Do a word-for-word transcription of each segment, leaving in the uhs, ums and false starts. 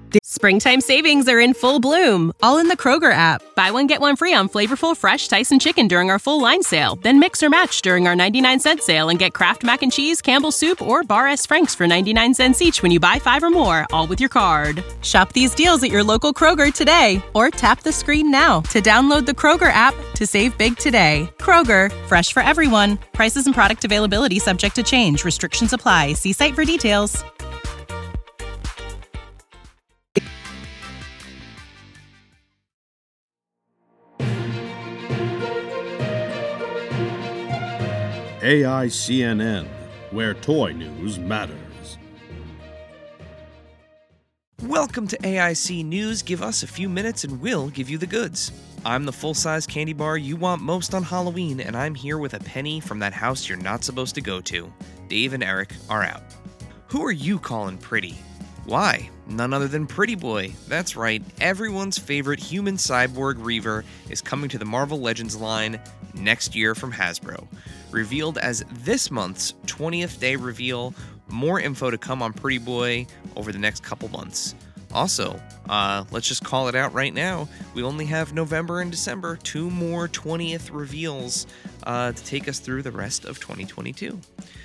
Springtime savings are in full bloom, all in the Kroger app. Buy one, get one free on flavorful, fresh Tyson chicken during our full line sale. Then mix or match during our ninety-nine cent sale and get Kraft Mac and Cheese, Campbell's Soup, or Bar S. Frank's for ninety-nine cents each when you buy five or more, all with your card. Shop these deals at your local Kroger today, or tap the screen now to download the Kroger app to save big today. Kroger, fresh for everyone. Prices and product availability subject to change. Restrictions apply. See site for details. A I C N N, where toy news matters. Welcome to A I C News. Give us a few minutes and we'll give you the goods. I'm the full-size candy bar you want most on Halloween, and I'm here with a penny from that house you're not supposed to go to. Dave and Eric are out. Who are you calling pretty? Why? None other than Pretty Boy. That's right, everyone's favorite human cyborg Reaver is coming to the Marvel Legends line next year from Hasbro. Revealed as this month's twentieth day reveal, more info to come on Pretty Boy over the next couple months. Also, uh, let's just call it out right now, we only have November and December, two more twentieth reveals uh, to take us through the rest of twenty twenty-two.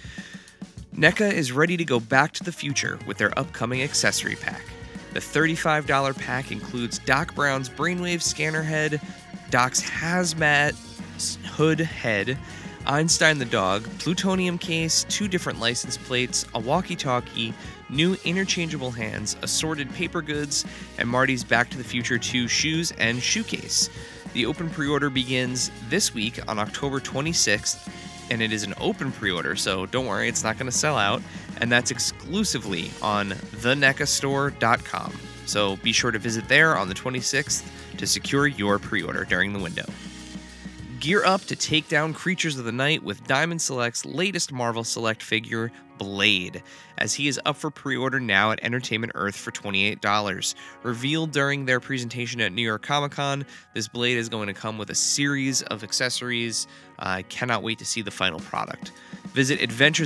NECA is ready to go back to the future with their upcoming accessory pack. The thirty-five dollars pack includes Doc Brown's Brainwave scanner head, Doc's hazmat hood head, Einstein the dog, plutonium case, two different license plates, a walkie-talkie, new interchangeable hands, assorted paper goods, and Marty's Back to the Future two shoes and shoe case. The open pre-order begins this week on October twenty-sixth, and it is an open pre-order, so don't worry, it's not going to sell out, and that's exclusively on the neca store dot com. So be sure to visit there on the twenty-sixth to secure your pre-order during the window. Gear up to take down creatures of the night with Diamond Select's latest Marvel Select figure, Blade, as he is up for pre-order now at Entertainment Earth for twenty-eight dollars. Revealed during their presentation at New York Comic Con, this Blade is going to come with a series of accessories. I uh, cannot wait to see the final product. Visit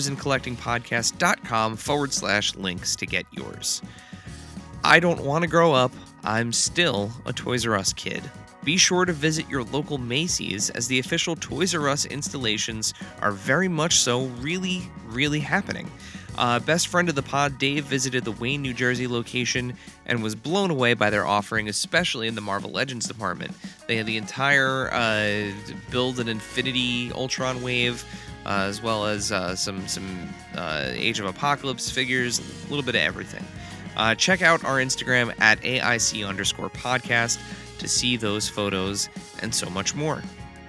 adventuresincollectingpodcast.com forward slash links to get yours. I don't want to grow up. I'm still a Toys R Us kid. Be sure to visit your local Macy's, as the official Toys R Us installations are very much so really, really happening. Uh, best friend of the pod, Dave, visited the Wayne, New Jersey location and was blown away by their offering, especially in the Marvel Legends department. They had the entire uh, Build an Infinity Ultron wave, uh, as well as uh, some, some uh, Age of Apocalypse figures, a little bit of everything. Uh, check out our Instagram at A I C underscore podcast to see those photos and so much more.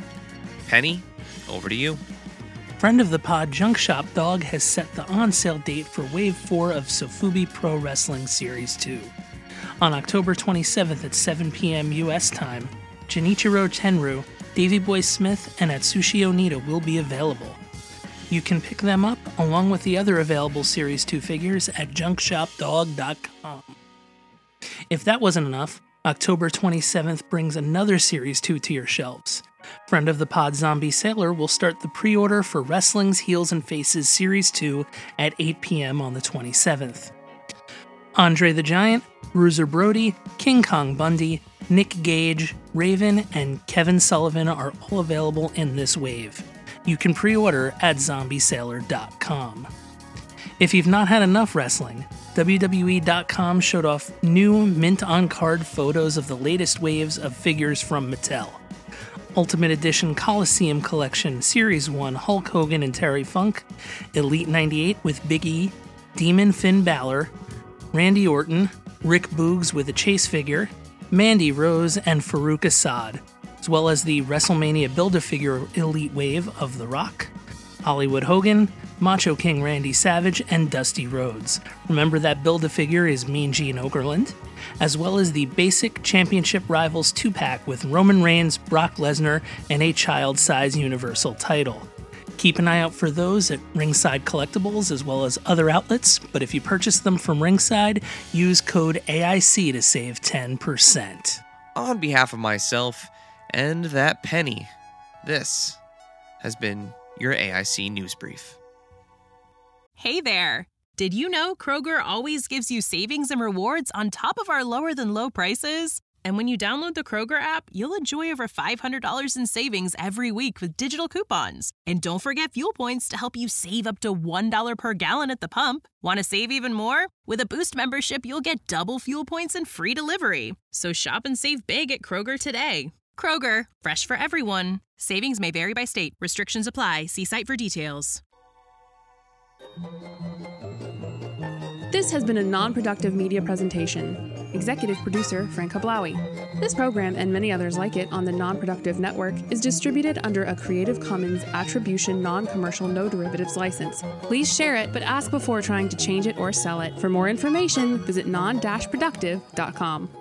Penny, over to you. Friend of the pod, Junk Shop Dog, has set the on-sale date for Wave four of Sofubi Pro Wrestling Series two. On October twenty-seventh at seven p.m. U S time, Genichiro Tenryu, Davey Boy Smith, and Atsushi Onita will be available. You can pick them up, along with the other available Series two figures, at junk shop dog dot com. If that wasn't enough, October twenty-seventh brings another Series two to your shelves. Friend of the pod, Zombie Sailor, will start the pre-order for Wrestling's Heels and Faces Series two at eight p.m. on the twenty-seventh. Andre the Giant, Bruiser Brody, King Kong Bundy, Nick Gage, Raven, and Kevin Sullivan are all available in this wave. You can pre-order at zombie sailor dot com. If you've not had enough wrestling, W W E dot com showed off new mint-on-card photos of the latest waves of figures from Mattel. Ultimate Edition Coliseum Collection Series one Hulk Hogan and Terry Funk, Elite ninety-eight with Big E, Demon Finn Balor, Randy Orton, Rick Boogs with a Chase figure, Mandy Rose, and Farouk Assad, as well as the WrestleMania Build-A-Figure Elite Wave of The Rock, Hollywood Hogan, Macho King Randy Savage, and Dusty Rhodes. Remember that Build-A-Figure is Mean Gene Okerlund, as well as the Basic Championship Rivals two-pack with Roman Reigns, Brock Lesnar, and a child-size Universal title. Keep an eye out for those at Ringside Collectibles as well as other outlets, but if you purchase them from Ringside, use code A I C to save ten percent. On behalf of myself and that penny, this has been your A I C News Brief. Hey there! Did you know Kroger always gives you savings and rewards on top of our lower than low prices? And when you download the Kroger app, you'll enjoy over five hundred dollars in savings every week with digital coupons. And don't forget fuel points to help you save up to one dollar per gallon at the pump. Want to save even more? With a Boost membership, you'll get double fuel points and free delivery. So shop and save big at Kroger today. Kroger, fresh for everyone. Savings may vary by state. Restrictions apply. See site for details. This has been a non-productive media presentation. Executive producer Frank Hablawi. This program and many others like it on the Non-Productive Network is distributed under a Creative Commons Attribution Non-Commercial No Derivatives license. Please share it, but ask before trying to change it or sell it. For more information, visit non dash productive dot com.